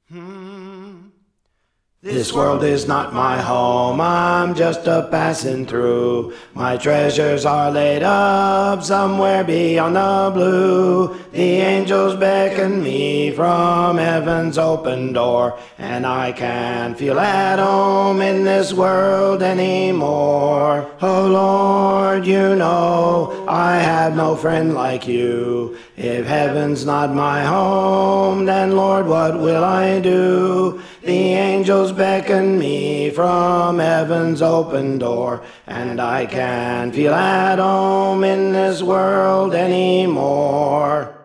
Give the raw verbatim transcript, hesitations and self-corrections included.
Hmm. This world is not my home, I'm just a passing through. My treasures are laid up somewhere beyond the blue. The angels beckon me from heaven's open door, and I can't feel at home in this world anymore. Oh Lord, you know I have no friend like you. If heaven's not my home, then Lord, what will I do? The angels beckon me from heaven's open door, and I can't feel at home in this world anymore.